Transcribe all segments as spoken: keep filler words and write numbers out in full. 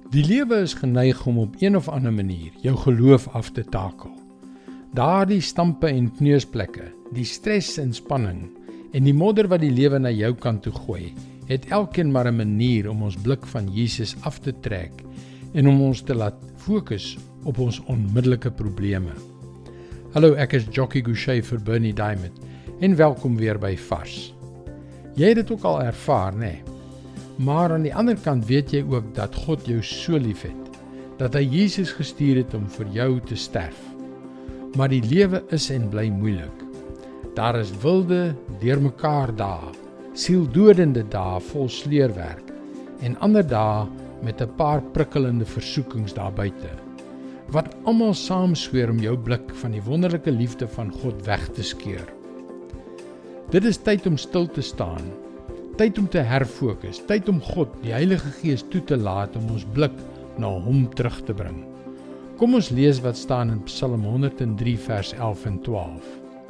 Die lewe is geneig om op een of ander manier jou geloof af te takel. Daardie stampe en kneusplekke, die stres en spanning en die modder wat die lewe na jou kant toe gooi, het elkeen maar 'n manier om ons blik van Jesus af te trek en om ons te laat fokus op ons onmiddellike probleme. Hallo, ek is Jockey Gouchee vir Bernie Diamond en welkom weer by Vars. Jy het dit ook al ervaar, né? Nee? Maar aan die ander kant weet jy ook dat God jou so lief het, dat hy Jesus gestuur het om vir jou te sterf. Maar die lewe is en bly moeilik. Daar is wilde, deurmekaar dae, sieldodende dae vol sleurwerk en ander dae met 'n paar prikkelende versoekings daar buite, wat almal saam sweer om jou blik van die wonderlike liefde van God weg te skeur. Dit is tyd om stil te staan, tyd om te herfokus, tyd om God, die Heilige Gees, toe te laat om ons blik na hom terug te bring. Kom ons lees wat staan in Psalm honderd en drie vers elf en twaalf.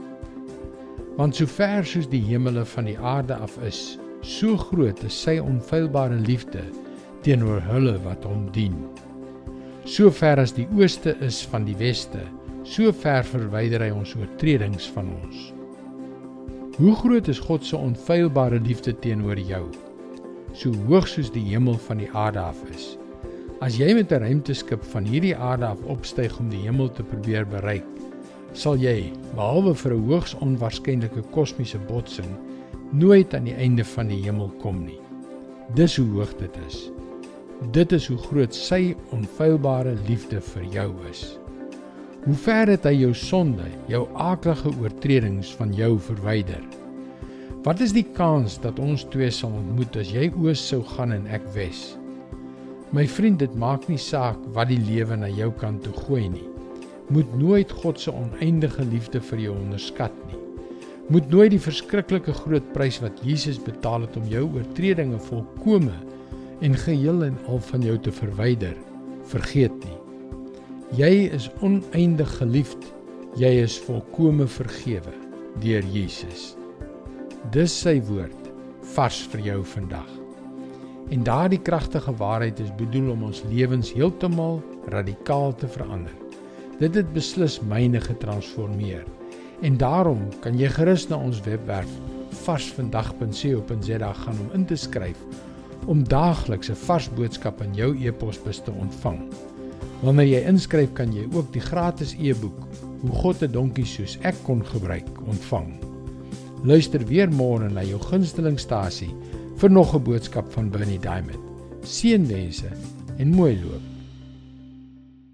Want so ver soos die hemele van die aarde af is, so groot is sy onfeilbare liefde teenoor hulle wat hom dien. So ver as die ooste is van die weste, so ver verwyder hy ons oortredings van ons. Hoe groot is God se onfeilbare liefde teenoor jou? So hoog soos die hemel van die aarde af is. As jy met 'n ruimteskip van hierdie aarde af opstyg om die hemel te probeer bereik, sal jy, behalwe vir 'n hoogs onwaarskynlike kosmiese botsing, nooit aan die einde van die hemel kom nie. Dis hoe hoog dit is. Dit is hoe groot sy onfeilbare liefde vir jou is. Hoe ver het hy jou sonde, jou aaklige oortredings van jou verwyder? Wat is die kans dat ons twee sal ontmoet as jy oos sou gaan en ek wes? My vriend, dit maak nie saak wat die lewe na jou kant toe gooi nie. Moet nooit God se oneindige liefde vir jou onderskat nie. Moet nooit die verskriklike groot prys wat Jesus betaal het om jou oortredinge volkome en geheel en al van jou te verwyder, vergeet nie. Jy is oneindig geliefd, jy is volkome vergewe deur Jesus. Dis sy woord, vars vir jou vandag. En daardie kragtige waarheid is bedoel om ons lewens heeltemal radikaal te verander. Dit het beslis myne getransformeer. En daarom kan jy gerus na ons webwerf varsvandag punt co punt za gaan om in te skryf, om daagliks 'n vars boodskap in jou e-posbus te ontvang. Wanneer jy inskryf, kan jy ook die gratis e-boek Hoe God 'n donkie soos ek kon gebruik ontvang. Luister weer môre na jou gunstelingstasie vir nog 'n boodskap van Bernie Diamond. Seënwense en mooi loop.